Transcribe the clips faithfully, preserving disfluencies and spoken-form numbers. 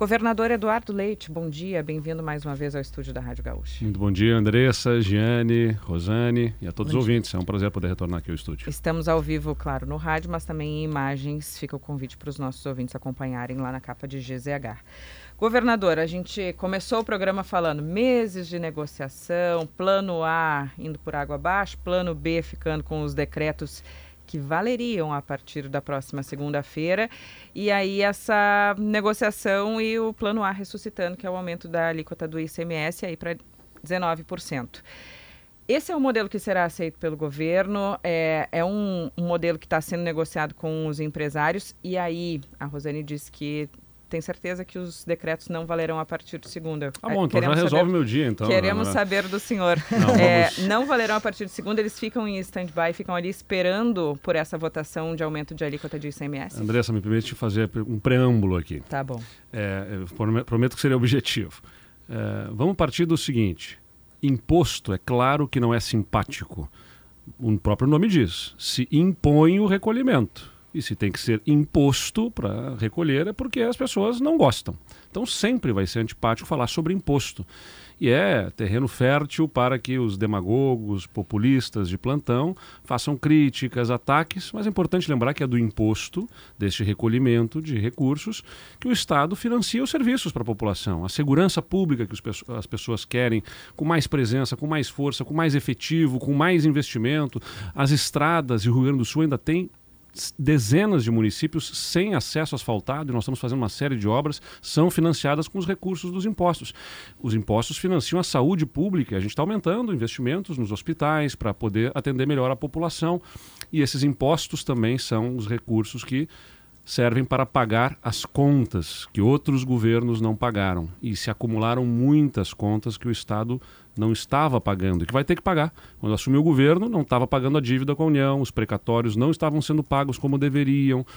Governador Eduardo Leite, bom dia, bem-vindo mais uma vez ao estúdio da Rádio Gaúcha. Muito bom dia, Andressa, Giane, Rosane e a todos os ouvintes. É um prazer poder retornar aqui ao estúdio. Estamos ao vivo, claro, no rádio, mas também em imagens. Fica o convite para os nossos ouvintes acompanharem lá na capa de G Z H. Governador, a gente começou o programa falando meses de negociação, plano A indo por água abaixo, plano B ficando com os decretos que valeriam a partir da próxima segunda-feira, e aí essa negociação e o plano A ressuscitando, que é o aumento da alíquota do I C M S aí para dezenove por cento. Esse é o modelo que será aceito pelo governo, é, é um, um modelo que está sendo negociado com os empresários, e aí a Rosane disse que tem certeza que os decretos não valerão a partir de segunda. Ah, bom, então já resolve saber, meu dia, então. Queremos né? saber do senhor. Não, é, não valerão a partir de segunda, eles ficam em stand-by, ficam ali esperando por essa votação de aumento de alíquota de I C M S? Andressa, me permite fazer um preâmbulo aqui. Tá bom. É, prometo que seria objetivo. É, vamos partir do seguinte, imposto é claro que não é simpático. O próprio nome diz, se impõe o recolhimento. E se tem que ser imposto para recolher é porque as pessoas não gostam. Então sempre vai ser antipático falar sobre imposto. E é terreno fértil para que os demagogos, populistas de plantão façam críticas, ataques, mas é importante lembrar que é do imposto, deste recolhimento de recursos, que o Estado financia os serviços para a população. A segurança pública que os, as pessoas querem, com mais presença, com mais força, com mais efetivo, com mais investimento. As estradas, e o Rio Grande do Sul ainda tem dezenas de municípios sem acesso asfaltado, e nós estamos fazendo uma série de obras, são financiadas com os recursos dos impostos. Os impostos financiam a saúde pública, a gente está aumentando investimentos nos hospitais para poder atender melhor a população, e esses impostos também são os recursos que servem para pagar as contas que outros governos não pagaram, e se acumularam muitas contas que o Estado não estava pagando e que vai ter que pagar. Quando assumiu o governo, não estava pagando a dívida com a União, os precatórios não estavam sendo pagos como deveriam, uh,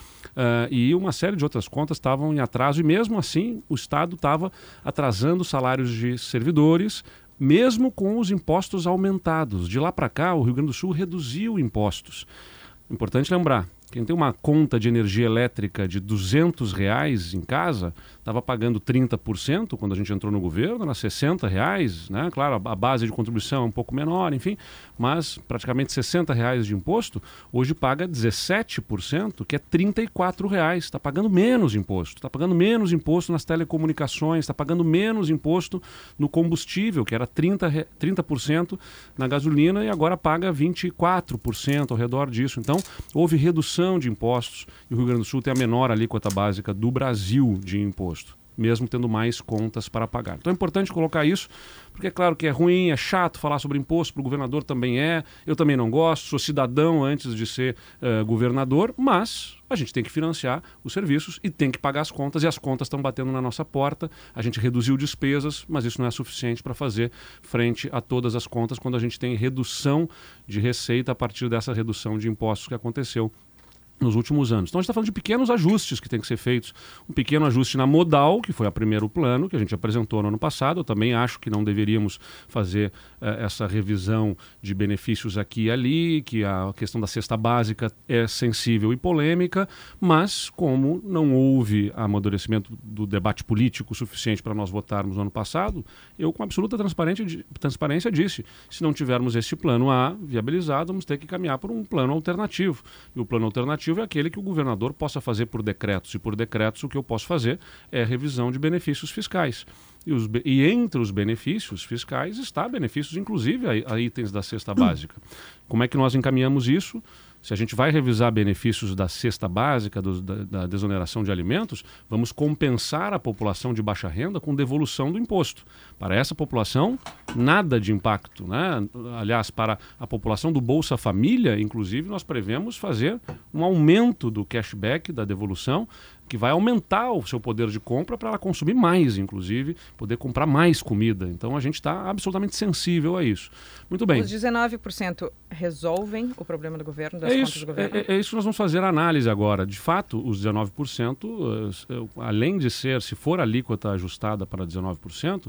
e uma série de outras contas estavam em atraso, e mesmo assim o Estado estava atrasando os salários de servidores, mesmo com os impostos aumentados. De lá para cá, o Rio Grande do Sul reduziu impostos. Importante lembrar, quem tem uma conta de energia elétrica de duzentos reais em casa, estava pagando trinta por cento quando a gente entrou no governo, era sessenta reais, né? Claro, a base de contribuição é um pouco menor, enfim, mas praticamente sessenta reais de imposto, hoje paga dezessete por cento, que é trinta e quatro reais, está pagando menos imposto, está pagando menos imposto nas telecomunicações, está pagando menos imposto no combustível, que era trinta por cento na gasolina, e agora paga vinte e quatro por cento ao redor disso. Então, houve redução de impostos, e o Rio Grande do Sul tem a menor alíquota básica do Brasil de imposto, mesmo tendo mais contas para pagar. Então é importante colocar isso, porque é claro que é ruim, é chato falar sobre imposto, para o governador também é, eu também não gosto, sou cidadão antes de ser uh, governador, mas a gente tem que financiar os serviços e tem que pagar as contas, e as contas estão batendo na nossa porta. A gente reduziu despesas, mas isso não é suficiente para fazer frente a todas as contas quando a gente tem redução de receita a partir dessa redução de impostos que aconteceu nos últimos anos. Então a gente está falando de pequenos ajustes que têm que ser feitos. Um pequeno ajuste na modal, que foi o primeiro plano que a gente apresentou no ano passado. Eu também acho que não deveríamos fazer uh, essa revisão de benefícios aqui e ali, que a questão da cesta básica é sensível e polêmica, mas como não houve amadurecimento do debate político suficiente para nós votarmos no ano passado, eu com absoluta transparência, transparência disse, se não tivermos esse plano A viabilizado, vamos ter que caminhar por um plano alternativo. E o plano alternativo é aquele que o governador possa fazer por decretos, e por decretos o que eu posso fazer é revisão de benefícios fiscais. E, os, e entre os benefícios fiscais está benefícios inclusive a, a itens da cesta básica. Como é que nós encaminhamos isso? Se a gente vai revisar benefícios da cesta básica, do, da, da desoneração de alimentos, vamos compensar a população de baixa renda com devolução do imposto. Para essa população, nada de impacto, né? Aliás, para a população do Bolsa Família, inclusive, nós prevemos fazer um aumento do cashback, da devolução, que vai aumentar o seu poder de compra para ela consumir mais, inclusive, poder comprar mais comida. Então a gente está absolutamente sensível a isso. Muito bem. Os dezenove por cento resolvem o problema do governo, das é contas isso, do governo? É, é isso que nós vamos fazer a análise agora. De fato, os dezenove por cento, uh, além de ser, se for a alíquota ajustada para dezenove por cento,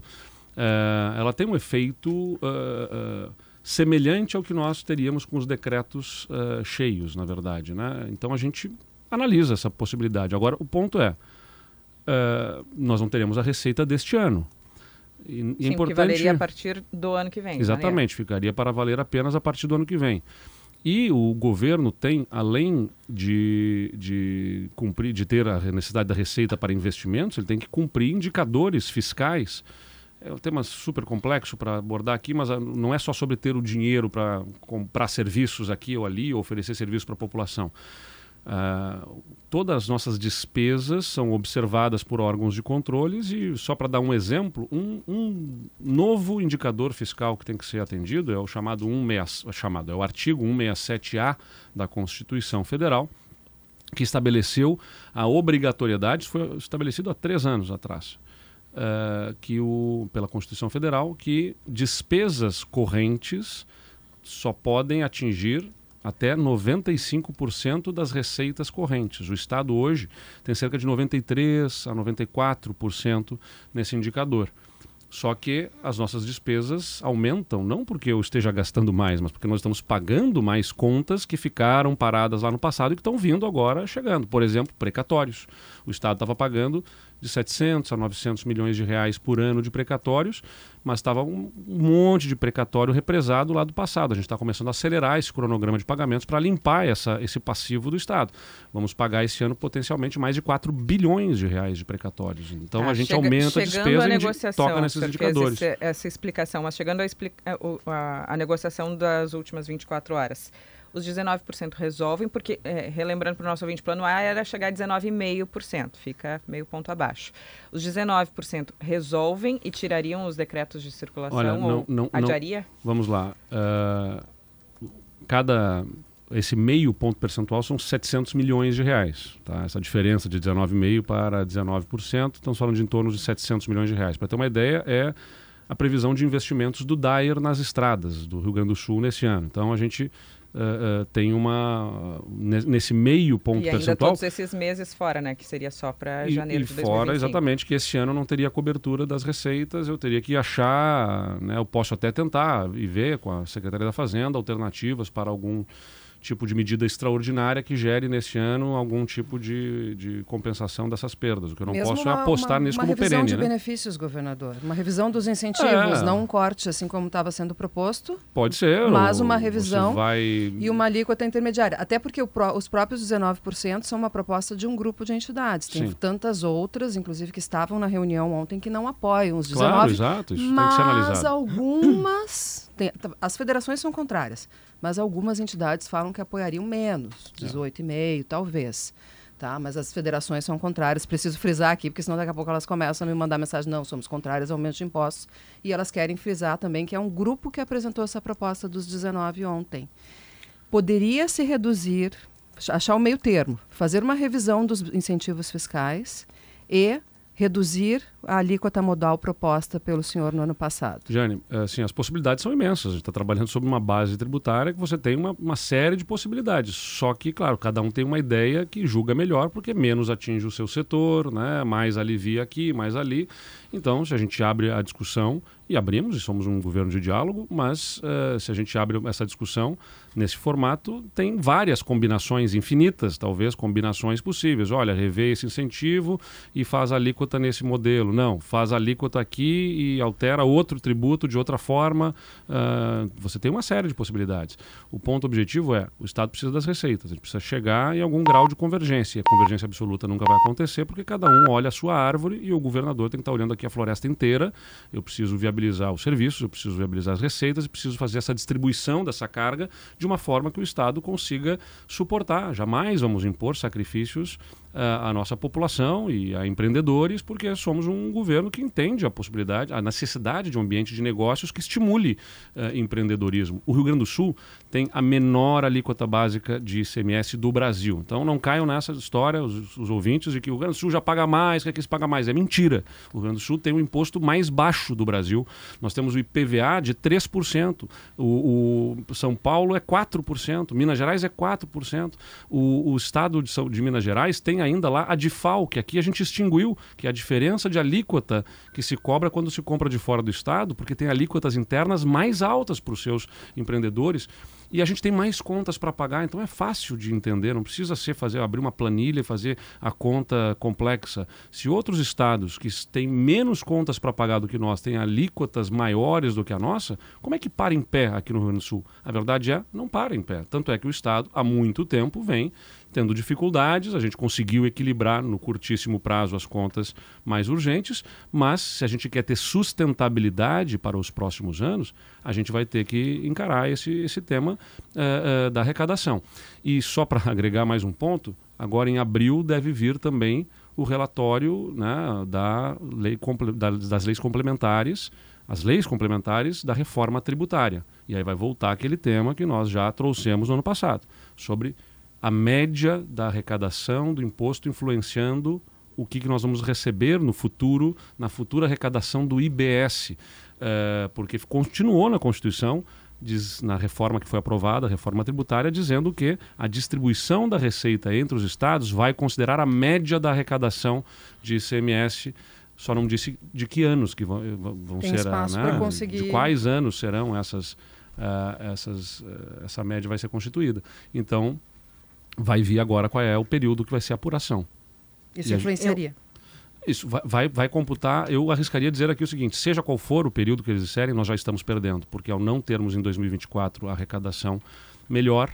uh, ela tem um efeito uh, uh, semelhante ao que nós teríamos com os decretos uh, cheios, na verdade, né? Então a gente analisa essa possibilidade. Agora, o ponto é, uh, nós não teremos a receita deste ano. E, Sim, e é importante... que valeria a partir do ano que vem. Exatamente, maneiro. Ficaria para valer apenas a partir do ano que vem. E o governo tem, além de, de cumprir, de ter a necessidade da receita para investimentos, ele tem que cumprir indicadores fiscais. É um tema super complexo para abordar aqui, mas não é só sobre ter o dinheiro para comprar serviços aqui ou ali, ou oferecer serviços para a população. Uh, todas as nossas despesas são observadas por órgãos de controles e, só para dar um exemplo, um, um novo indicador fiscal que tem que ser atendido é o chamado, cento e sessenta, chamado é o artigo cento e sessenta e sete A da Constituição Federal, que estabeleceu a obrigatoriedade, foi estabelecido há três anos atrás, uh, que o, pela Constituição Federal, que despesas correntes só podem atingir até noventa e cinco por cento das receitas correntes. O Estado hoje tem cerca de noventa e três por cento a noventa e quatro por cento nesse indicador. Só que as nossas despesas aumentam, não porque eu esteja gastando mais, mas porque nós estamos pagando mais contas que ficaram paradas lá no passado e que estão vindo agora chegando. Por exemplo, precatórios. O Estado estava pagando de setecentos a novecentos milhões de reais por ano de precatórios, mas estava um monte de precatório represado lá do passado. A gente está começando a acelerar esse cronograma de pagamentos para limpar essa, esse passivo do Estado. Vamos pagar esse ano potencialmente mais de quatro bilhões de reais de precatórios. Então ah, a gente chega, aumenta a despesa a e a gente toca nesses indicadores. Esse, essa explicação, mas chegando a, explica, a, a, a negociação das últimas vinte e quatro horas, os dezenove por cento resolvem, porque, é, relembrando para o nosso ouvinte, plano A era chegar a dezenove vírgula cinco por cento, fica meio ponto abaixo. Os dezenove por cento resolvem e tirariam os decretos de circulação. Olha, não, ou não, adiaria? Não, vamos lá. Uh, cada, esse meio ponto percentual são setecentos milhões de reais. Tá? Essa diferença de dezenove vírgula cinco por cento para dezenove por cento, estamos falando de em torno de setecentos milhões de reais. Para ter uma ideia, é a previsão de investimentos do D A E R nas estradas do Rio Grande do Sul nesse ano. Então, a gente... Uh, uh, tem uma, uh, nesse meio ponto e ainda percentual... todos esses meses fora, né? Que seria só para janeiro e de dois mil e vinte e cinco. fora, exatamente, que esse ano não teria cobertura das receitas, eu teria que achar, né, eu posso até tentar e ver com a Secretaria da Fazenda alternativas para algum tipo de medida extraordinária que gere nesse ano algum tipo de, de compensação dessas perdas. O que eu não Mesmo posso uma, é apostar uma, nisso uma como perene. Uma revisão de né? benefícios, governador. Uma revisão dos incentivos, é. não um corte, assim como estava sendo proposto. Pode ser. Mas uma revisão vai... e uma alíquota intermediária. Até porque o pró, os próprios dezenove por cento são uma proposta de um grupo de entidades. Tem Sim. tantas outras, inclusive, que estavam na reunião ontem, que não apoiam os dezenove. Claro, exato. Isso mas tem que ser analisado. algumas... tem, as federações são contrárias, mas algumas entidades falam que apoiariam menos, dezoito vírgula cinco por cento, talvez. Tá? Mas as federações são contrárias. Preciso frisar aqui, porque senão daqui a pouco elas começam a me mandar mensagem, não, somos contrárias ao aumento de impostos. E elas querem frisar também que é um grupo que apresentou essa proposta dos dezenove ontem. Poderia se reduzir, achar o meio termo, fazer uma revisão dos incentivos fiscais e reduzir a alíquota modal proposta pelo senhor no ano passado. Jane, assim, as possibilidades são imensas. A gente está trabalhando sobre uma base tributária que você tem uma, uma série de possibilidades. Só que, claro, cada um tem uma ideia que julga melhor, porque menos atinge o seu setor, né? Mais alivia aqui, mais ali. Então, se a gente abre a discussão, e abrimos, e somos um governo de diálogo, mas uh, se a gente abre essa discussão nesse formato, tem várias combinações infinitas, talvez combinações possíveis. Olha, rever esse incentivo e faz a alíquota nesse modelo. Não, faz a alíquota aqui e altera outro tributo de outra forma. Uh, você tem uma série de possibilidades. O ponto objetivo é, o Estado precisa das receitas, a gente precisa chegar em algum grau de convergência. A convergência absoluta nunca vai acontecer, porque cada um olha a sua árvore e o governador tem que estar olhando aqui a floresta inteira. Eu preciso viabilizar os serviços, eu preciso viabilizar as receitas e preciso fazer essa distribuição dessa carga de uma forma que o Estado consiga suportar. Jamais vamos impor sacrifícios à nossa população e a empreendedores, porque somos um governo que entende a possibilidade, a necessidade de um ambiente de negócios que estimule uh, empreendedorismo. O Rio Grande do Sul tem a menor alíquota básica de I C M S do Brasil. Então não caiam nessa história os, os ouvintes de que o Rio Grande do Sul já paga mais, que aqui se paga mais. É mentira. O Rio Grande do Sul tem o imposto mais baixo do Brasil. Nós temos o I P V A de três por cento. O, o São Paulo é quatro por cento. Minas Gerais é quatro por cento. O, o estado de, de Minas Gerais tem ainda lá a D I F A O, que aqui a gente extinguiu, que é a diferença de alíquota que se cobra quando se compra de fora do Estado, porque tem alíquotas internas mais altas para os seus empreendedores. E a gente tem mais contas para pagar, então é fácil de entender, não precisa ser fazer, abrir uma planilha e fazer a conta complexa. Se outros estados que têm menos contas para pagar do que nós têm alíquotas maiores do que a nossa, como é que para em pé aqui no Rio Grande do Sul? A verdade é, não para em pé. Tanto é que o estado, há muito tempo, vem tendo dificuldades, a gente conseguiu equilibrar no curtíssimo prazo as contas mais urgentes, mas se a gente quer ter sustentabilidade para os próximos anos, a gente vai ter que encarar esse, esse tema uh, uh, da arrecadação. E só para agregar mais um ponto, agora em abril deve vir também o relatório, né, da lei, da, das leis complementares, as leis complementares da reforma tributária. E aí vai voltar aquele tema que nós já trouxemos no ano passado, sobre a média da arrecadação do imposto influenciando o que, que nós vamos receber no futuro, na futura arrecadação do I B S, uh, porque continuou na Constituição, diz, na reforma que foi aprovada, a reforma tributária, dizendo que a distribuição da receita entre os estados vai considerar a média da arrecadação de I C M S. Só não disse de que anos que vão, vão Tem ser, espaço né? para conseguir... De quais anos serão essas, uh, essas, uh, essa média vai ser constituída. Então, vai vir agora qual é o período que vai ser a apuração. Isso influenciaria? Eu, isso vai, vai, vai computar, eu arriscaria dizer aqui o seguinte, seja qual for o período que eles disserem, nós já estamos perdendo, porque ao não termos em dois mil e vinte e quatro a arrecadação melhor,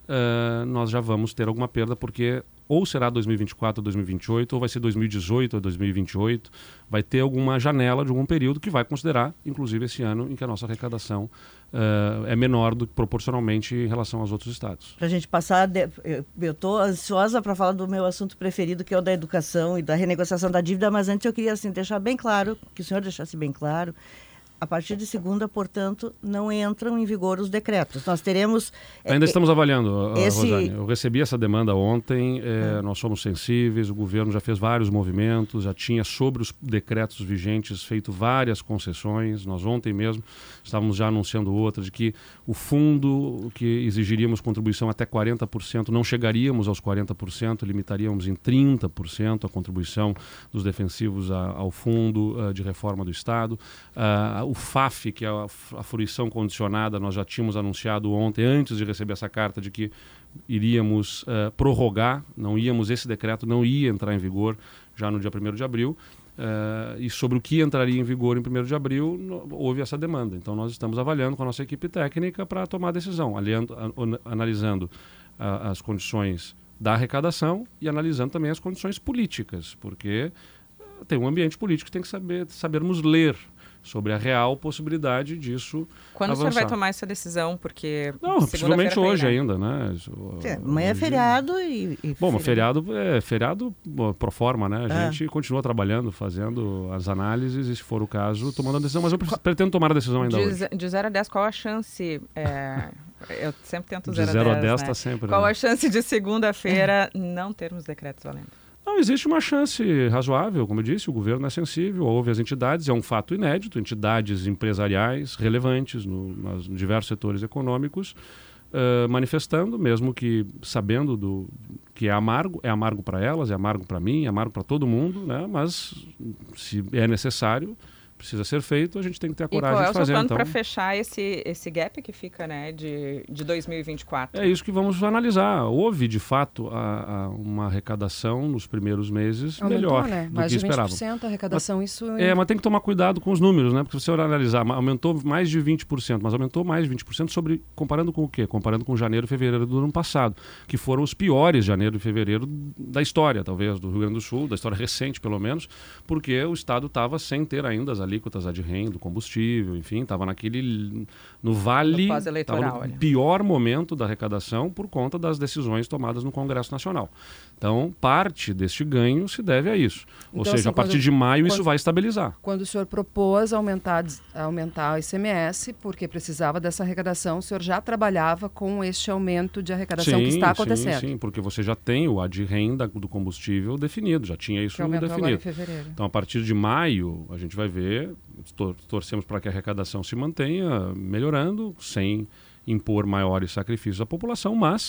uh, nós já vamos ter alguma perda, porque ou será dois mil e vinte e quatro ou dois mil e vinte e oito, ou vai ser dois mil e dezoito ou dois mil e vinte e oito, vai ter alguma janela de algum período que vai considerar, inclusive esse ano, em que a nossa arrecadação uh, é menor do que proporcionalmente em relação aos outros estados. Para a gente passar, de, eu estou ansiosa para falar do meu assunto preferido, que é o da educação e da renegociação da dívida, mas antes eu queria assim, deixar bem claro, que o senhor deixasse bem claro, a partir de segunda, portanto, não entram em vigor os decretos. Nós teremos... Ainda é, estamos avaliando, esse... Rosane. Eu recebi essa demanda ontem, é, hum. nós somos sensíveis, o governo já fez vários movimentos, já tinha sobre os decretos vigentes feito várias concessões. Nós ontem mesmo estávamos já anunciando outra, de que o fundo que exigiríamos contribuição até quarenta por cento, não chegaríamos aos quarenta por cento, limitaríamos em trinta por cento a contribuição dos defensivos a, ao fundo uh, de reforma do Estado. Uh, O F A F, que é a, a fruição condicionada, nós já tínhamos anunciado ontem, antes de receber essa carta, de que iríamos uh, prorrogar, não íamos, esse decreto não ia entrar em vigor já no dia primeiro de abril, uh, e sobre o que entraria em vigor em primeiro de abril, no, houve essa demanda. Então nós estamos avaliando com a nossa equipe técnica para tomar a decisão, aliando, a, a, analisando a, as condições da arrecadação e analisando também as condições políticas, porque uh, tem um ambiente político que tem que saber, sabermos ler sobre a real possibilidade disso Quando avançar. O senhor vai tomar essa decisão? Porque não, possivelmente hoje né? ainda, né? É, amanhã é feriado e... e Bom, mas feriado é feriado pro forma, né? A é. gente continua trabalhando, fazendo as análises e, se for o caso, tomando a decisão. Mas eu pretendo tomar a decisão ainda de, hoje. De zero a dez, qual a chance... É... Eu sempre tento zero a dez. De zero a dez está né? sempre. Qual né? a chance de segunda-feira não termos decretos valendo? Não, existe uma chance razoável, como eu disse, o governo é sensível, houve as entidades, é um fato inédito, entidades empresariais relevantes no, nos diversos setores econômicos uh, manifestando, mesmo que sabendo do, que é amargo, é amargo para elas, é amargo para mim, é amargo para todo mundo, né? Mas se é necessário, precisa ser feito, a gente tem que ter a coragem de fazer. E qual é o seu plano então... para fechar esse, esse gap que fica, né, de, de dois mil e vinte e quatro? É isso que vamos analisar. Houve, de fato, a, a uma arrecadação nos primeiros meses Aumentou, melhor né? do Mais que de vinte por cento esperávamos. a arrecadação, mas, isso... É, mas tem que tomar cuidado com os números, né? Porque se você analisar, aumentou mais de vinte por cento, mas aumentou mais de vinte por cento sobre, comparando com o quê? Comparando com janeiro e fevereiro do ano passado, que foram os piores janeiro e fevereiro da história, talvez, do Rio Grande do Sul, da história recente, pelo menos, porque o Estado estava sem ter ainda as alíquotas ad rem do combustível, enfim, estava naquele no vale, pós-eleitoral, no pior momento da arrecadação por conta das decisões tomadas no Congresso Nacional. Então, parte deste ganho se deve a isso. Ou então, seja, assim, a partir quando, de maio quando, isso vai estabilizar. Quando o senhor propôs aumentar, aumentar o I C M S, porque precisava dessa arrecadação, o senhor já trabalhava com este aumento de arrecadação sim, que está acontecendo? Sim, sim, porque você já tem o ad rem da, do combustível definido, já tinha isso definido. Agora em fevereiro. Então, a partir de maio, a gente vai ver, tor torcemos para que a arrecadação se mantenha melhorando, sem impor maiores sacrifícios à população, mas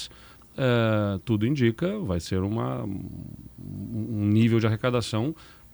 uh, tudo indica, vai ser uma, um nível de arrecadação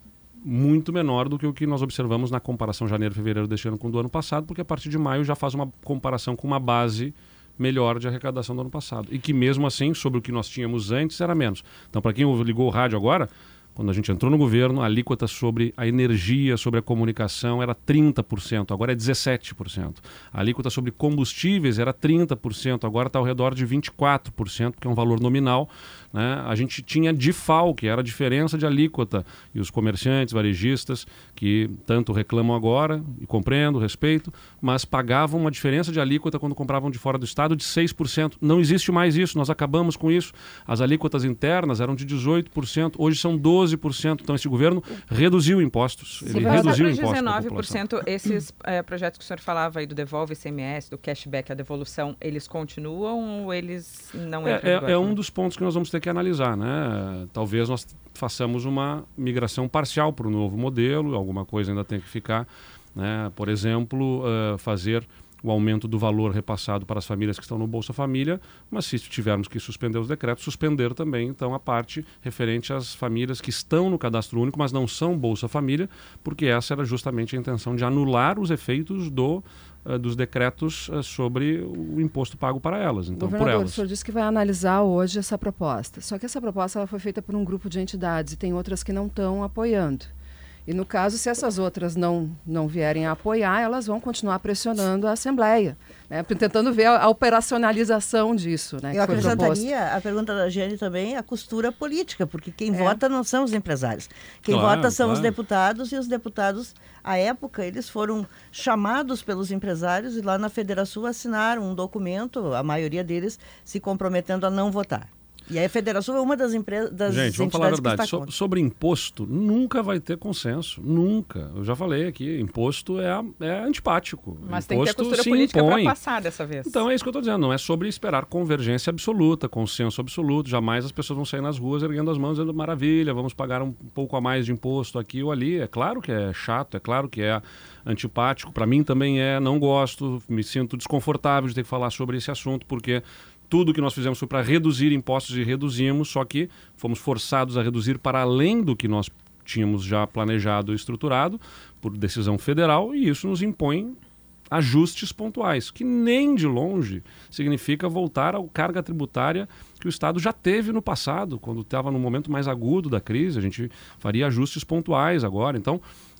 muito menor do que o que nós observamos na comparação janeiro e fevereiro deste ano com o do ano passado, porque a partir de maio já faz uma comparação com uma base melhor de arrecadação do ano passado. E que mesmo assim, sobre o que nós tínhamos antes, era menos. Então, para quem ligou o rádio agora, quando a gente entrou no governo, a alíquota sobre a energia, sobre a comunicação era trinta por cento, agora é dezessete por cento. A alíquota sobre combustíveis era trinta por cento, agora está ao redor de vinte e quatro por cento, que é um valor nominal. Né? A gente tinha D I F A L, que era a diferença de alíquota, e os comerciantes, varejistas, que tanto reclamam agora, e compreendo, respeito, mas pagavam uma diferença de alíquota quando compravam de fora do estado de seis por cento. Não existe mais isso, nós acabamos com isso. As alíquotas internas eram de dezoito por cento, hoje são doze por cento. Então esse governo reduziu impostos. Ele Sim, reduziu para impostos dezenove por cento, esses é, projetos que o senhor falava aí do Devolve I C M S, do cashback, a devolução, eles continuam ou eles não entram? É, é, é um dos pontos que nós vamos ter que analisar, né? Talvez nós façamos uma migração parcial para o novo modelo, alguma coisa ainda tem que ficar, né? Por exemplo, uh, fazer o aumento do valor repassado para as famílias que estão no Bolsa Família, mas se tivermos que suspender os decretos, suspender também então a parte referente às famílias que estão no cadastro único, mas não são Bolsa Família, porque essa era justamente a intenção de anular os efeitos do, uh, dos decretos uh, sobre o imposto pago para elas. Então, por elas. O senhor disse que vai analisar hoje essa proposta, só que essa proposta ela foi feita por um grupo de entidades e tem outras que não estão apoiando. E no caso, se essas outras não, não vierem a apoiar, elas vão continuar pressionando a Assembleia, né, tentando ver a, a operacionalização disso. Né, Eu acrescentaria a pergunta da Jane também, a costura política, porque quem é. vota não são os empresários. Quem claro, vota são claro. os deputados, e os deputados, à época, eles foram chamados pelos empresários e lá na Federação assinaram um documento, a maioria deles se comprometendo a não votar. E a Federação é uma das empresas, das Gente, vamos falar a verdade. So, sobre imposto, nunca vai ter consenso. Nunca. Eu já falei aqui, imposto é, é antipático. Mas imposto tem que ter costura política para passar dessa vez. Então é isso que eu estou dizendo. Não é sobre esperar convergência absoluta, consenso absoluto. Jamais as pessoas vão sair nas ruas erguendo as mãos dizendo maravilha, vamos pagar um pouco a mais de imposto aqui ou ali. É claro que é chato, é claro que é antipático. Para mim também é, não gosto, me sinto desconfortável de ter que falar sobre esse assunto, porque tudo que nós fizemos foi para reduzir impostos e reduzimos, só que fomos forçados a reduzir para além do que nós tínhamos já planejado e estruturado por decisão federal, e isso nos impõe ajustes pontuais, que nem de longe significa voltar à carga tributária que o Estado já teve no passado, quando estava no momento mais agudo da crise. A gente faria ajustes pontuais agora. Então,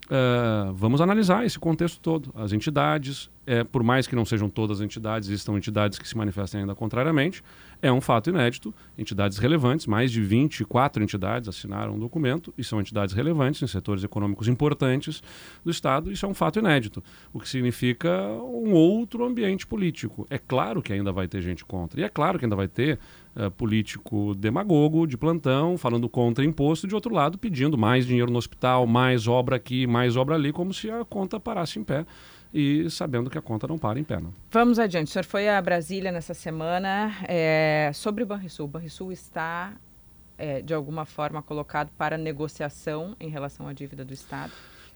Uh, vamos analisar esse contexto todo. As entidades, é, por mais que não sejam todas as entidades, existam entidades que se manifestem ainda contrariamente, é um fato inédito. Entidades relevantes, mais de vinte e quatro entidades assinaram um documento, e são entidades relevantes em setores econômicos importantes do Estado. Isso é um fato inédito, o que significa um outro ambiente político. É claro que ainda vai ter gente contra, e é claro que ainda vai ter Uh, político demagogo de plantão, falando contra imposto, de outro lado pedindo mais dinheiro no hospital, mais obra aqui, mais obra ali, como se a conta parasse em pé, e sabendo que a conta não para em pé. Não. Vamos adiante. O senhor foi a Brasília nessa semana. É, sobre o Banrisul. O Banrisul está, é, de alguma forma, colocado para negociação em relação à dívida do Estado?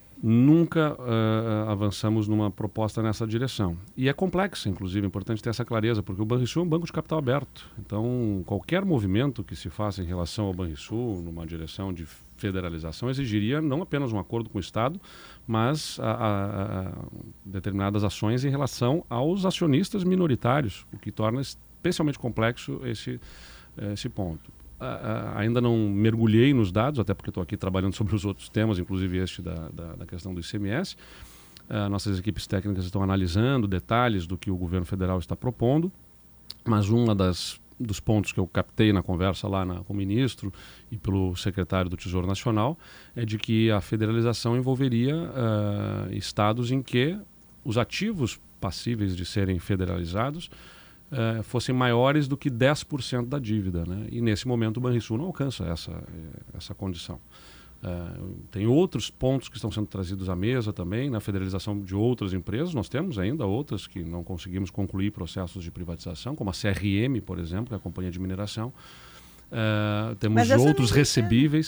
Nunca uh, avançamos numa proposta nessa direção. E é complexa, inclusive, é importante ter essa clareza, porque o Banrisul é um banco de capital aberto. Então, qualquer movimento que se faça em relação ao Banrisul, numa direção de federalização, exigiria não apenas um acordo com o Estado, mas a, a, a determinadas ações em relação aos acionistas minoritários, o que torna especialmente complexo esse, esse ponto. Uh, ainda não mergulhei nos dados, até porque estou aqui trabalhando sobre os outros temas, inclusive este da, da, da questão do I C M S. Uh, nossas equipes técnicas estão analisando detalhes do que o governo federal está propondo, mas um dos pontos que eu captei na conversa lá na, com o ministro e pelo secretário do Tesouro Nacional é de que a federalização envolveria uh, estados em que os ativos passíveis de serem federalizados Uh, fossem maiores do que dez por cento da dívida, né? E nesse momento o Banrisul não alcança essa, essa condição. Uh, tem outros pontos que estão sendo trazidos à mesa também, na federalização de outras empresas. Nós temos ainda outras que não conseguimos concluir processos de privatização, como a C R M, por exemplo, que é a Companhia de Mineração. Uh, temos outros recebíveis.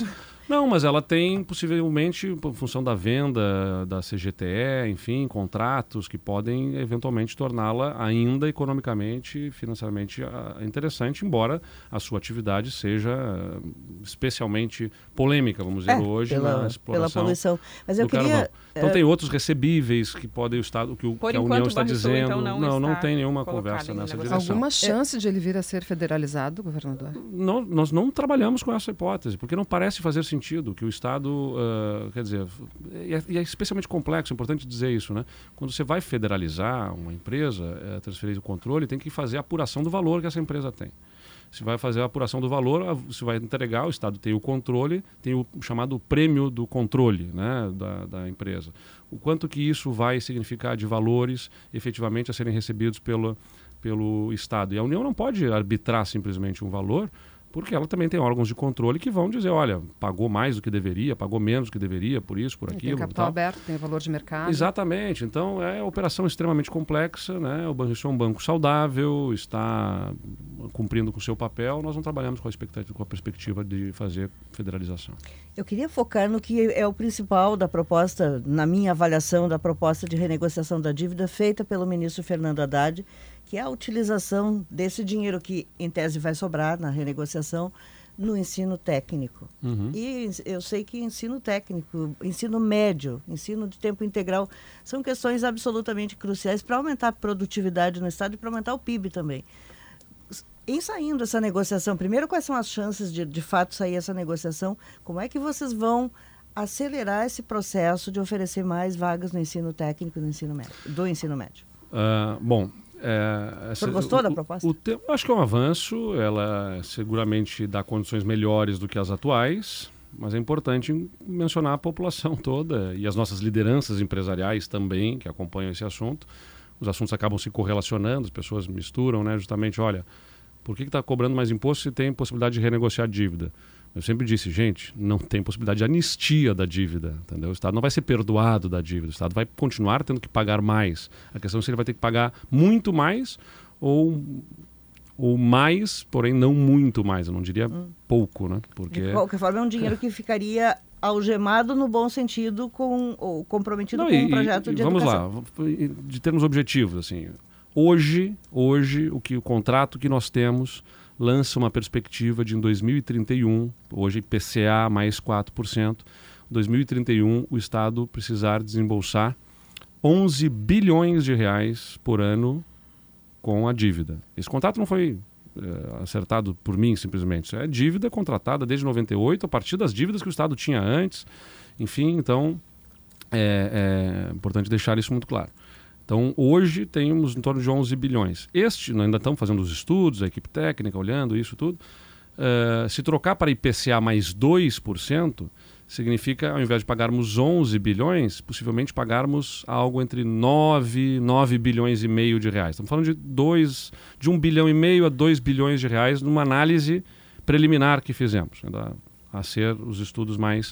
Não, mas ela tem possivelmente, em função da venda da C G T E, enfim, contratos que podem eventualmente torná-la ainda economicamente, financeiramente interessante, embora a sua atividade seja especialmente polêmica, vamos dizer, é, hoje pela, na exploração pela poluição. Mas eu do queria... carvão. Então é... tem outros recebíveis que podem o Estado, que, o, que a União está Banrisul, dizendo. Então, não, não, não está tem nenhuma conversa nessa direção. Alguma chance é. de ele vir a ser federalizado, governador? Não, nós não trabalhamos com essa hipótese, porque não parece fazer sentido que o Estado, uh, quer dizer, e é, e é especialmente complexo, é importante dizer isso, né? Quando você vai federalizar uma empresa, é, transferir o controle, tem que fazer a apuração do valor que essa empresa tem. Se vai fazer a apuração do valor, você vai entregar, o Estado tem o controle, tem o chamado prêmio do controle, né, da, da empresa. O quanto que isso vai significar de valores efetivamente a serem recebidos pelo, pelo Estado. E a União não pode arbitrar simplesmente um valor, porque ela também tem órgãos de controle que vão dizer, olha, pagou mais do que deveria, pagou menos do que deveria, por isso, por aquilo. Tem capital aberto, tem valor de mercado. Exatamente. Então, é uma operação extremamente complexa, né? O Banrisul é um banco saudável, está cumprindo com o seu papel. Nós não trabalhamos com a, expectativa, com a perspectiva de fazer federalização. Eu queria focar no que é o principal da proposta, na minha avaliação da proposta de renegociação da dívida feita pelo ministro Fernando Haddad, que é a utilização desse dinheiro que, em tese, vai sobrar na renegociação no ensino técnico. Uhum. E eu sei que ensino técnico, ensino médio, ensino de tempo integral, são questões absolutamente cruciais para aumentar a produtividade no Estado e para aumentar o P I B também. Em saindo essa negociação, primeiro, quais são as chances de, de fato, sair essa negociação? Como é que vocês vão acelerar esse processo de oferecer mais vagas no ensino técnico e no ensino médio, do ensino médio? Uh, bom... É, o senhor gostou o, da proposta? O, o te, acho que é um avanço, ela seguramente dá condições melhores do que as atuais, mas é importante mencionar a população toda e as nossas lideranças empresariais também, que acompanham esse assunto. Os assuntos acabam se correlacionando, as pessoas misturam, né? Justamente, olha, por que está cobrando mais imposto se tem possibilidade de renegociar a dívida? Eu sempre disse, gente, não tem possibilidade de anistia da dívida, entendeu? O Estado não vai ser perdoado da dívida, o Estado vai continuar tendo que pagar mais. A questão é se ele vai ter que pagar muito mais ou, ou mais, porém não muito mais, eu não diria hum. pouco, né? Porque... De qualquer forma, é um dinheiro que ficaria algemado no bom sentido, com, ou comprometido não, com e, um projeto e, de vamos educação. Vamos lá, de termos objetivos, assim, hoje, hoje o, que, o contrato que nós temos lança uma perspectiva de em dois mil e trinta e um, hoje I P C A mais quatro por cento, dois mil e trinta e um o Estado precisar desembolsar onze bilhões de reais por ano com a dívida. Esse contrato não foi é, acertado por mim simplesmente, isso é dívida contratada desde noventa e oito, a partir das dívidas que o Estado tinha antes, enfim, então é, é importante deixar isso muito claro. Então, hoje temos em torno de onze bilhões. Este, nós ainda estamos fazendo os estudos, a equipe técnica olhando isso tudo. Uh, se trocar para I P C A mais dois por cento, significa, ao invés de pagarmos onze bilhões, possivelmente pagarmos algo entre nove, nove bilhões e meio de reais. Estamos falando de, dois, de um bilhão e meio a dois bilhões de reais numa análise preliminar que fizemos, ainda a ser os estudos mais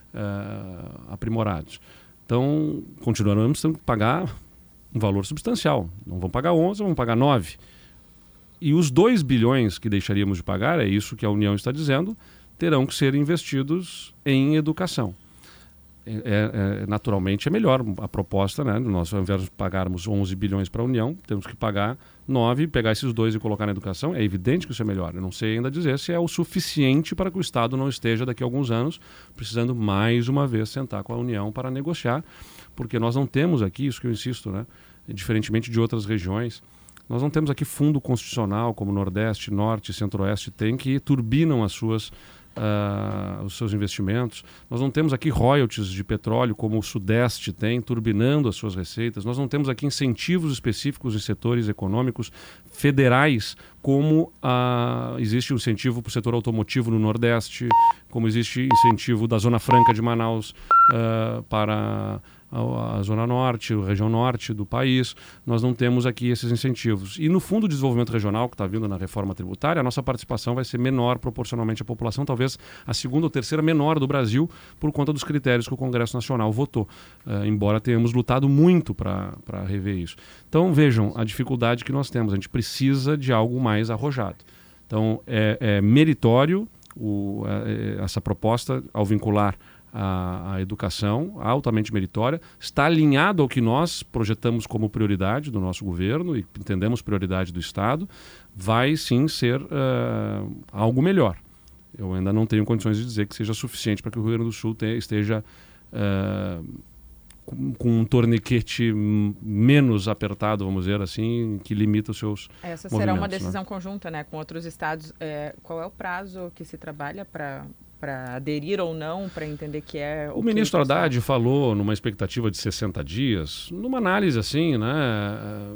uh, aprimorados. Então, continuaremos tendo que pagar um valor substancial. Não vão pagar onze, vão pagar nove. E os dois bilhões que deixaríamos de pagar, é isso que a União está dizendo, terão que ser investidos em educação. É, é, naturalmente é melhor a proposta, né? Nós, ao invés de pagarmos onze bilhões para a União, temos que pagar nove, pegar esses dois e colocar na educação. É evidente que isso é melhor. Eu não sei ainda dizer se é o suficiente para que o Estado não esteja daqui a alguns anos precisando mais uma vez sentar com a União para negociar, porque nós não temos aqui, isso que eu insisto, né? Diferentemente de outras regiões, nós não temos aqui fundo constitucional como Nordeste, Norte e Centro-Oeste tem, que turbinam as suas Uh, os seus investimentos. Nós não temos aqui royalties de petróleo como o Sudeste tem, turbinando as suas receitas. Nós não temos aqui incentivos específicos em setores econômicos federais, como uh, existe o incentivo para o setor automotivo no Nordeste, como existe incentivo da Zona Franca de Manaus uh, para a, a Zona Norte, a região norte do país. Nós não temos aqui esses incentivos. E no Fundo de Desenvolvimento Regional, que está vindo na reforma tributária, a nossa participação vai ser menor proporcionalmente à população, talvez a segunda ou terceira menor do Brasil, por conta dos critérios que o Congresso Nacional votou, uh, embora tenhamos lutado muito para rever isso. Então, vejam a dificuldade que nós temos. A gente precisa de algo mais arrojado. Então, é, é meritório o, a, essa proposta, ao vincular a, a educação, altamente meritória, está alinhado ao que nós projetamos como prioridade do nosso governo e entendemos prioridade do Estado, vai sim ser uh, algo melhor. Eu ainda não tenho condições de dizer que seja suficiente para que o Rio Grande do Sul te, esteja uh, com, com um torniquete menos apertado, vamos dizer assim, que limita os seus Essa movimentos, será uma decisão né? conjunta, né, com outros estados. É, qual é o prazo que se trabalha para para aderir ou não, para entender que é... O okay, ministro pessoal? Haddad falou numa expectativa de sessenta dias, numa análise assim, né,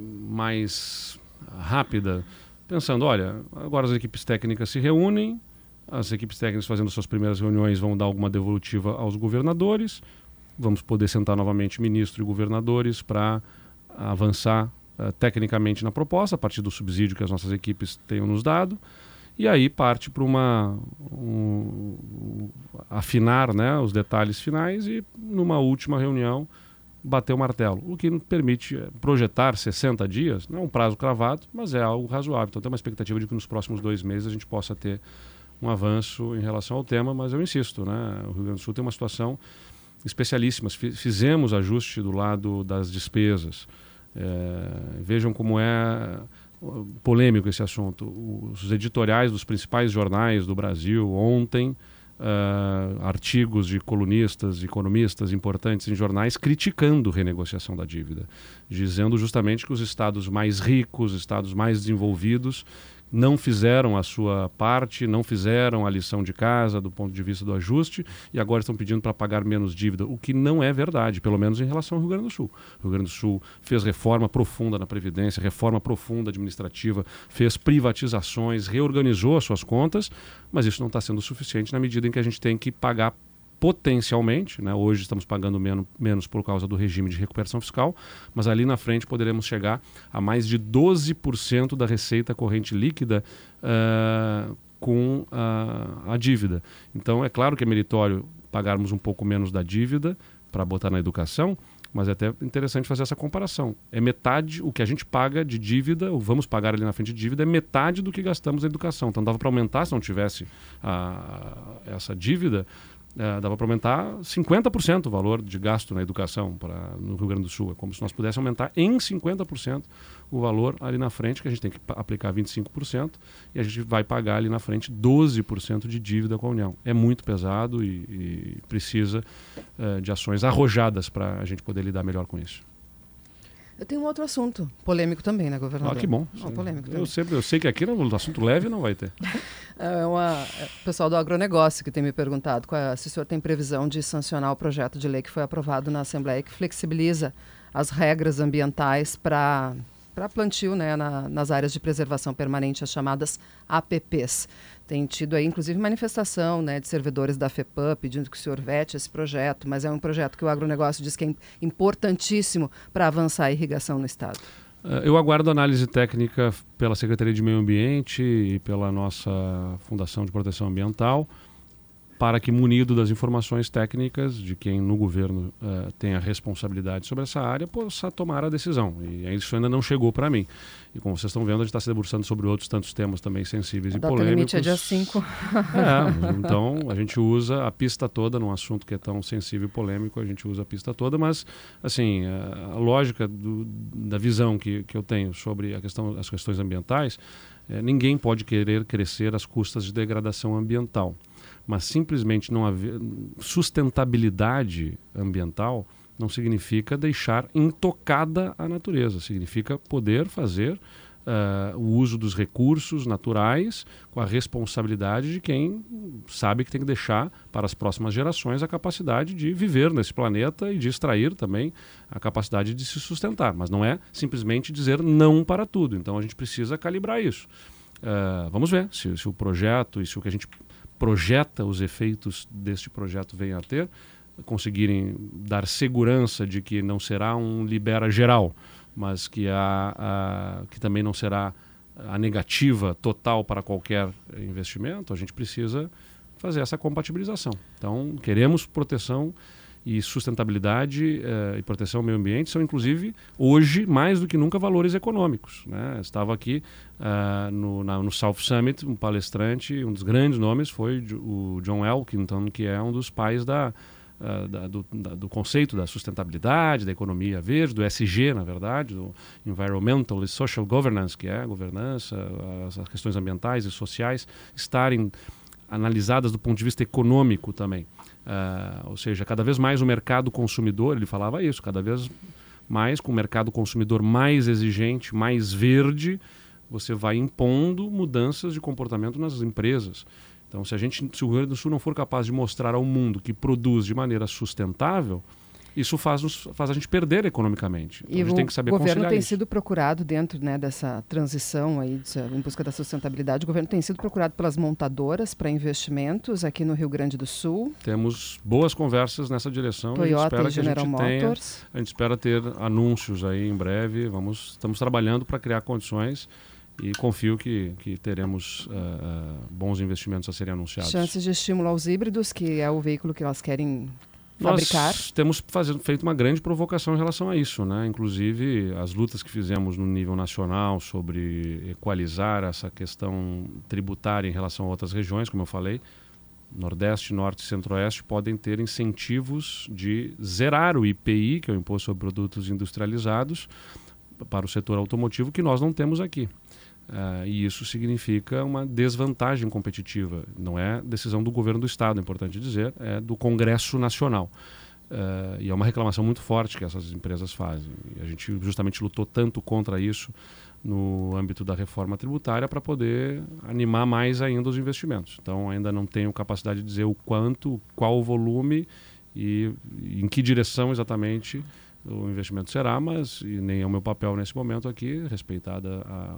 mais rápida, pensando, olha, agora as equipes técnicas se reúnem, as equipes técnicas fazendo suas primeiras reuniões vão dar alguma devolutiva aos governadores, vamos poder sentar novamente ministro e governadores para avançar uh, tecnicamente na proposta, a partir do subsídio que as nossas equipes tenham nos dado, e aí parte para uma um, um, afinar, né, os detalhes finais e numa última reunião bater o martelo, o que permite projetar sessenta dias, não é um prazo cravado, mas é algo razoável. Então tem uma expectativa de que nos próximos dois meses a gente possa ter um avanço em relação ao tema, mas eu insisto, né, o Rio Grande do Sul tem uma situação especialíssima. Fizemos ajuste do lado das despesas. É, vejam como é polêmico esse assunto. Os editoriais dos principais jornais do Brasil ontem, uh, artigos de colunistas, economistas importantes em jornais criticando renegociação da dívida, dizendo justamente que os estados mais ricos, os estados mais desenvolvidos, não fizeram a sua parte, não fizeram a lição de casa do ponto de vista do ajuste e agora estão pedindo para pagar menos dívida, o que não é verdade, pelo menos em relação ao Rio Grande do Sul. O Rio Grande do Sul fez reforma profunda na Previdência, reforma profunda administrativa, fez privatizações, reorganizou as suas contas, mas isso não está sendo suficiente na medida em que a gente tem que pagar potencialmente, né? Hoje estamos pagando menos, menos por causa do regime de recuperação fiscal, mas ali na frente poderemos chegar a mais de doze por cento da receita corrente líquida uh, com a, a dívida. Então é claro que é meritório pagarmos um pouco menos da dívida para botar na educação, mas é até interessante fazer essa comparação. É metade, o que a gente paga de dívida, ou vamos pagar ali na frente de dívida, é metade do que gastamos na educação. Então dava para aumentar se não tivesse a, essa dívida. Uh, dava para aumentar cinquenta por cento o valor de gasto na educação pra, no Rio Grande do Sul. É como se nós pudéssemos aumentar em cinquenta por cento o valor ali na frente, que a gente tem que aplicar vinte e cinco por cento e a gente vai pagar ali na frente doze por cento de dívida com a União. É muito pesado e, e precisa uh, de ações arrojadas para a gente poder lidar melhor com isso. Eu tenho um outro assunto, polêmico também, né, governador? Ah, que bom. Não, polêmico eu, também. sempre, eu sei que aqui no assunto leve não vai ter. É uma, é o pessoal do agronegócio que tem me perguntado qual é, se o senhor tem previsão de sancionar o projeto de lei que foi aprovado na Assembleia que flexibiliza as regras ambientais para para plantio, né, na, nas áreas de preservação permanente, as chamadas A P Ps. Tem tido aí, inclusive, manifestação, né, de servidores da FEPAM pedindo que o senhor vete esse projeto, mas é um projeto que o agronegócio diz que é importantíssimo para avançar a irrigação no estado. Eu aguardo análise técnica pela Secretaria de Meio Ambiente e pela nossa Fundação de Proteção Ambiental, para que, munido das informações técnicas de quem no governo uh, tem a responsabilidade sobre essa área, possa tomar a decisão. E isso ainda não chegou para mim. E como vocês estão vendo, a gente está se debruçando sobre outros tantos temas também sensíveis a e data polêmicos. limite é dia cinco. É, então a gente usa a pista toda num assunto que é tão sensível e polêmico, a gente usa a pista toda, mas assim, a, a lógica do, da visão que, que eu tenho sobre a questão, as questões ambientais, é, ninguém pode querer crescer às custas de degradação ambiental. Mas simplesmente não haver sustentabilidade ambiental não significa deixar intocada a natureza, significa poder fazer uh, o uso dos recursos naturais com a responsabilidade de quem sabe que tem que deixar para as próximas gerações a capacidade de viver nesse planeta e de extrair também a capacidade de se sustentar, mas não é simplesmente dizer não para tudo. Então a gente precisa calibrar isso. Uh, vamos ver se, se o projeto e se o que a gente projeta os efeitos deste projeto venham a ter, conseguirem dar segurança de que não será um libera geral, mas que, a, a, que também não será a negativa total para qualquer investimento, a gente precisa fazer essa compatibilização. Então, queremos proteção E sustentabilidade uh, e proteção ao meio ambiente são, inclusive, hoje, mais do que nunca, valores econômicos, né? Estava aqui uh, no, na, no South Summit, um palestrante, um dos grandes nomes foi o John Elkington, que é um dos pais da, uh, da, do, da, do conceito da sustentabilidade, da economia verde, do E S G, na verdade, do Environmental e Social Governance, que é a governança, as, as questões ambientais e sociais, estarem analisadas do ponto de vista econômico também. Uh, ou seja, cada vez mais o mercado consumidor, ele falava isso, cada vez mais com o mercado consumidor mais exigente, mais verde, você vai impondo mudanças de comportamento nas empresas. Então, se, a gente, se o Rio Grande do Sul não for capaz de mostrar ao mundo que produz de maneira sustentável, isso faz, nos, faz a gente perder economicamente. Então, e a gente tem que saber o governo tem isso. sido procurado dentro, né, dessa transição aí de, em busca da sustentabilidade. O governo tem sido procurado pelas montadoras para investimentos aqui no Rio Grande do Sul. Temos boas conversas nessa direção. Toyota a gente espera e General que a gente Motors. Tenha, a gente espera ter anúncios aí em breve. Vamos, estamos trabalhando para criar condições e confio que, que teremos uh, uh, bons investimentos a serem anunciados. Chances de estímulo aos híbridos, que é o veículo que elas querem fabricar. Nós temos fazendo, feito uma grande provocação em relação a isso, né? Inclusive, as lutas que fizemos no nível nacional sobre equalizar essa questão tributária em relação a outras regiões, como eu falei, Nordeste, Norte e Centro-Oeste podem ter incentivos de zerar o I P I, que é o Imposto sobre Produtos Industrializados, para o setor automotivo, que nós não temos aqui. Uh, e isso significa uma desvantagem competitiva. Não é decisão do governo do Estado, é importante dizer, é do Congresso Nacional. Uh, e é uma reclamação muito forte que essas empresas fazem. E a gente justamente lutou tanto contra isso no âmbito da reforma tributária para poder animar mais ainda os investimentos. Então, ainda não tenho capacidade de dizer o quanto, qual o volume e, e em que direção exatamente o investimento será, mas e nem é o meu papel nesse momento aqui, respeitada a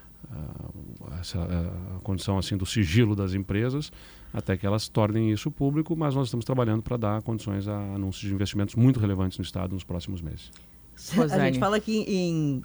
Uh, essa uh, a condição assim do sigilo das empresas, até que elas tornem isso público, mas nós estamos trabalhando para dar condições a anúncios de investimentos muito relevantes no Estado nos próximos meses. Rosane. A gente fala aqui em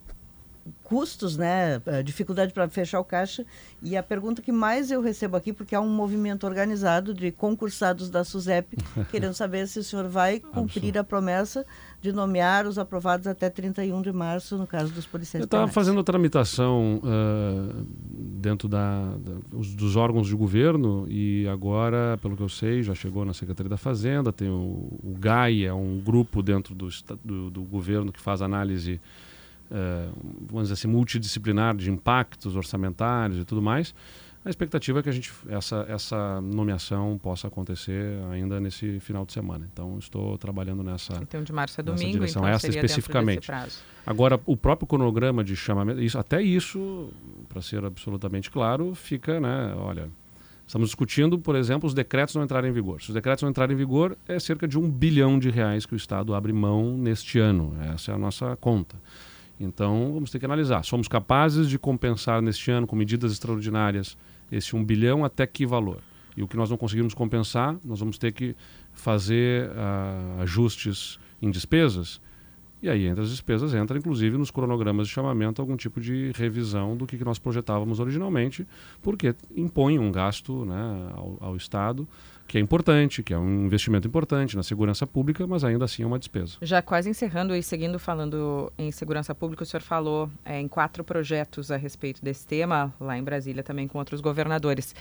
custos, né, dificuldade para fechar o caixa, e a pergunta que mais eu recebo aqui, porque há um movimento organizado de concursados da SUSEP, querendo saber se o senhor vai cumprir a promessa de nomear os aprovados até trinta e um de março, no caso dos policiais. Eu estava fazendo a tramitação uh, dentro da, da, os, dos órgãos de governo, e agora, pelo que eu sei, já chegou na Secretaria da Fazenda, tem o, o G A I, é um grupo dentro do, do, do governo que faz análise Uh, vamos dizer assim, multidisciplinar de impactos orçamentários e tudo mais. A expectativa é que a gente, essa, essa nomeação possa acontecer ainda nesse final de semana. Então, estou trabalhando nessa Então, de março a domingo, direção, então essa seria especificamente. Dentro desse prazo. Agora, o próprio cronograma de chamamento, isso, até isso, para ser absolutamente claro, fica, né, olha, estamos discutindo, por exemplo, os decretos não entrarem em vigor. Se os decretos não entrarem em vigor, é cerca de um bilhão de reais que o Estado abre mão neste ano. Essa é a nossa conta. Então, vamos ter que analisar. Somos capazes de compensar neste ano, com medidas extraordinárias, esse um bilhão até que valor? E o que nós não conseguirmos compensar, nós vamos ter que fazer uh, ajustes em despesas. E aí, entre as despesas, entra, inclusive, nos cronogramas de chamamento, algum tipo de revisão do que, que nós projetávamos originalmente, porque impõe um gasto, né, ao, ao Estado, que é importante, que é um investimento importante na segurança pública, mas ainda assim é uma despesa. Já quase encerrando e seguindo falando em segurança pública, o senhor falou é, em quatro projetos a respeito desse tema, lá em Brasília também com outros governadores.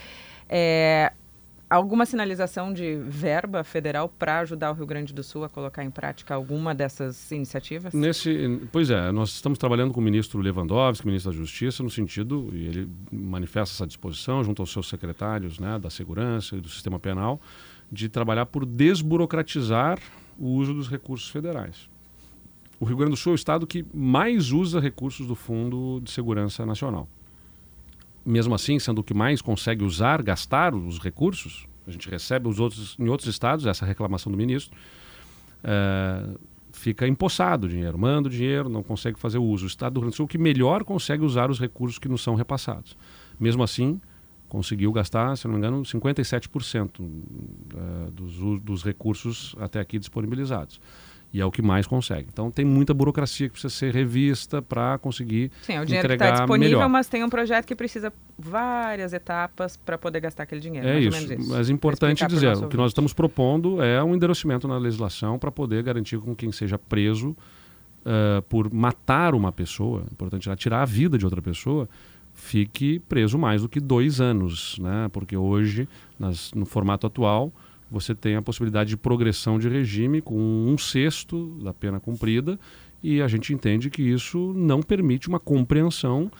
É, alguma sinalização de verba federal para ajudar o Rio Grande do Sul a colocar em prática alguma dessas iniciativas? Nesse, pois é, nós estamos trabalhando com o ministro Lewandowski, ministro da Justiça, no sentido, e ele manifesta essa disposição junto aos seus secretários, né, da Segurança e do Sistema Penal, de trabalhar por desburocratizar o uso dos recursos federais. O Rio Grande do Sul é o estado que mais usa recursos do Fundo de Segurança Nacional. Mesmo assim, sendo o que mais consegue usar, gastar os recursos, a gente recebe os outros, em outros estados, essa reclamação do ministro, uh, fica empossado o dinheiro, manda o dinheiro, não consegue fazer o uso. O estado do Rio Grande do Sul que melhor consegue usar os recursos que nos são repassados. Mesmo assim, conseguiu gastar, se não me engano, cinquenta e sete por cento uh, dos, dos recursos até aqui disponibilizados. E é o que mais consegue. Então tem muita burocracia que precisa ser revista para conseguir Sim, é o dinheiro que entregar está disponível, melhor. mas tem um projeto que precisa várias etapas para poder gastar aquele dinheiro. É mais isso, ou menos isso. mas é importante dizer, o que ouvinte. nós estamos propondo é um endurecimento na legislação para poder garantir com quem seja preso uh, por matar uma pessoa, é importante tirar a vida de outra pessoa, fique preso mais do que dois anos, né? Porque hoje, nas, no formato atual, você tem a possibilidade de progressão de regime com um sexto da pena cumprida e a gente entende que isso não permite uma compreensão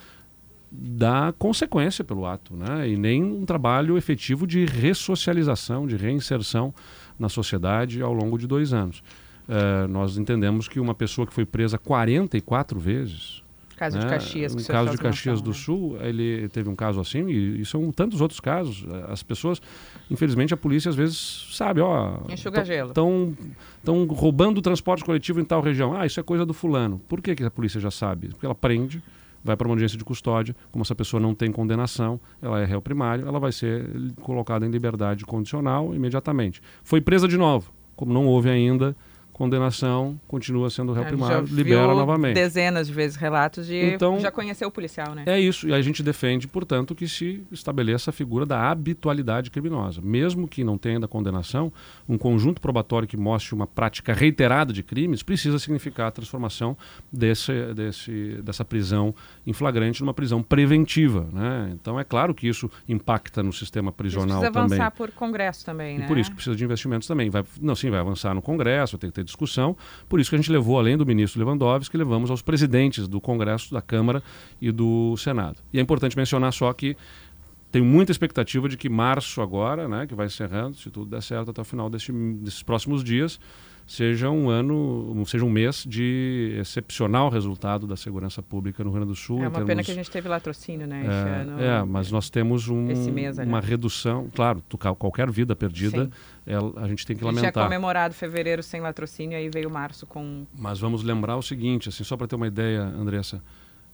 da consequência pelo ato, né? E nem um trabalho efetivo de ressocialização, de reinserção na sociedade ao longo de dois anos. Uh, nós entendemos que uma pessoa que foi presa quarenta e quatro vezes... Caso né? de Caxias. No caso de Caxias do Sul, ele teve um caso assim, e, e são tantos outros casos. As pessoas, infelizmente, a polícia às vezes sabe, ó... Enxuga gelo. Estão roubando o transporte coletivo em tal região. Ah, isso é coisa do fulano. Por que, que a polícia já sabe? Porque ela prende, vai para uma audiência de custódia, como essa pessoa não tem condenação, ela é réu primário, ela vai ser colocada em liberdade condicional imediatamente. Foi presa de novo, como não houve ainda condenação, continua sendo réu primário, libera novamente. Dezenas de vezes relatos de então, já conheceu o policial, né? É isso, e a gente defende, portanto, que se estabeleça a figura da habitualidade criminosa. Mesmo que não tenha ainda condenação, um conjunto probatório que mostre uma prática reiterada de crimes precisa significar a transformação desse, desse, dessa prisão em flagrante numa prisão preventiva, né? Então é claro que isso impacta no sistema prisional também. Precisa avançar por Congresso também, né? E por isso que precisa de investimentos também. Vai, não, sim, vai avançar no Congresso, vai ter que ter discussão, por isso que a gente levou, além do ministro Lewandowski, levamos aos presidentes do Congresso, da Câmara e do Senado. E é importante mencionar só que tenho muita expectativa de que março agora, né, que vai encerrando, se tudo der certo até o final deste, desses próximos dias, seja um ano, seja um mês de excepcional resultado da segurança pública no Rio Grande do Sul. É uma termos, pena que a gente teve latrocínio, né, esse é, ano. É, mas nós temos um, mês, uma redução, claro, qualquer vida perdida, é, a gente tem que lamentar. A gente tinha comemorado fevereiro sem latrocínio, aí veio março com... Mas vamos lembrar o seguinte, assim, só para ter uma ideia, Andressa,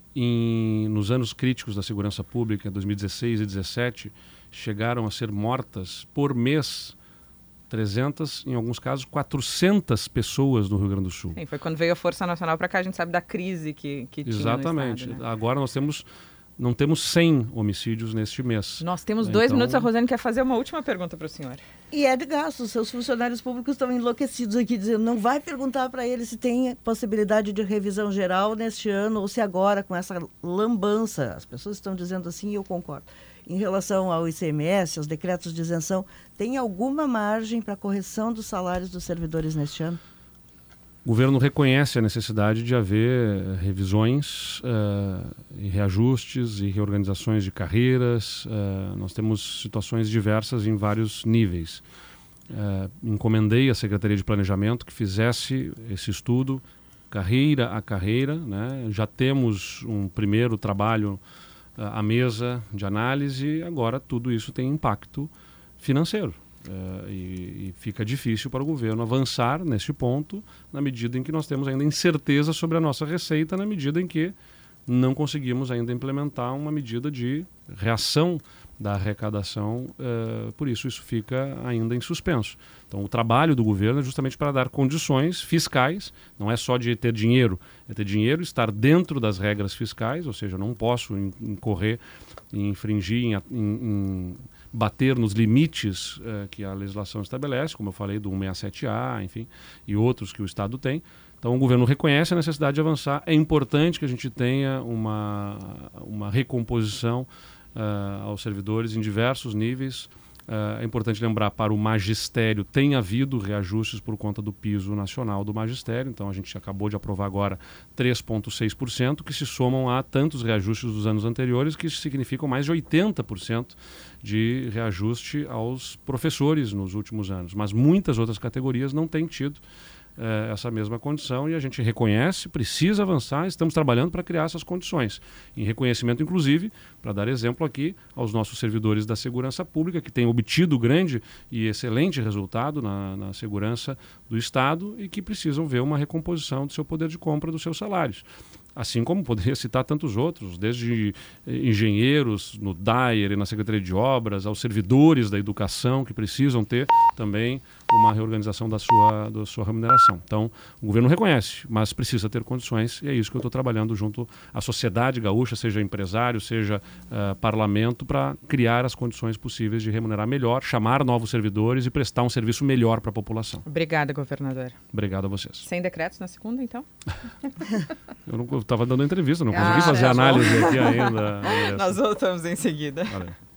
em, nos anos críticos da segurança pública, dois mil e dezesseis e dois mil e dezessete, chegaram a ser mortas por mês trezentas, em alguns casos, quatrocentas pessoas no Rio Grande do Sul. Sim, foi quando veio a Força Nacional para cá, a gente sabe da crise que, que tinha Exatamente. no estado, né? Agora nós temos, não temos cem homicídios neste mês. Nós temos dois então... minutos, a Rosane quer fazer uma última pergunta para o senhor. E é de gasto, seus funcionários públicos estão enlouquecidos aqui, dizendo, não vai perguntar para eles se tem possibilidade de revisão geral neste ano ou se agora, com essa lambança. As pessoas estão dizendo assim e eu concordo. Em relação ao I C M S, aos decretos de isenção, tem alguma margem para correção dos salários dos servidores neste ano? O governo reconhece a necessidade de haver revisões, uh, e reajustes e reorganizações de carreiras. Uh, nós temos situações diversas em vários níveis. Uh, encomendei à Secretaria de Planejamento que fizesse esse estudo, carreira a carreira, né? Já temos um primeiro trabalho à mesa de análise, agora tudo isso tem impacto financeiro. Uh, e, e fica difícil para o governo avançar neste ponto, na medida em que nós temos ainda incerteza sobre a nossa receita, na medida em que não conseguimos ainda implementar uma medida de reação da arrecadação, uh, por isso isso fica ainda em suspenso. Então o trabalho do governo é justamente para dar condições fiscais, não é só de ter dinheiro, é ter dinheiro, estar dentro das regras fiscais, ou seja, eu não posso incorrer, infringir, em, em, em bater nos limites uh, que a legislação estabelece, como eu falei do cento e sessenta e sete A, enfim, e outros que o Estado tem. Então o governo reconhece a necessidade de avançar, é importante que a gente tenha uma, uma recomposição Uh, aos servidores em diversos níveis. Uh, é importante lembrar, para o magistério tem havido reajustes por conta do piso nacional do magistério, então a gente acabou de aprovar agora três vírgula seis por cento, que se somam a tantos reajustes dos anos anteriores, que significam mais de oitenta por cento de reajuste aos professores nos últimos anos. Mas muitas outras categorias não têm tido Uh, essa mesma condição e a gente reconhece, precisa avançar, estamos trabalhando para criar essas condições. Em reconhecimento, inclusive, para dar exemplo aqui, aos nossos servidores da segurança pública, que têm obtido grande e excelente resultado na, na segurança do Estado e que precisam ver uma recomposição do seu poder de compra dos seus salários. Assim como poderia citar tantos outros, desde engenheiros no D A E R e na Secretaria de Obras, aos servidores da educação que precisam ter também uma reorganização da sua, da sua remuneração. Então, o governo reconhece, mas precisa ter condições e é isso que eu estou trabalhando junto à sociedade gaúcha, seja empresário, seja uh, parlamento, para criar as condições possíveis de remunerar melhor, chamar novos servidores e prestar um serviço melhor para a população. Obrigada, governador. Obrigado a vocês. Sem decretos na segunda, então? Eu não estava dando entrevista, não Ah, consegui fazer tá análise bom. aqui ainda. Nós voltamos em seguida. Valeu.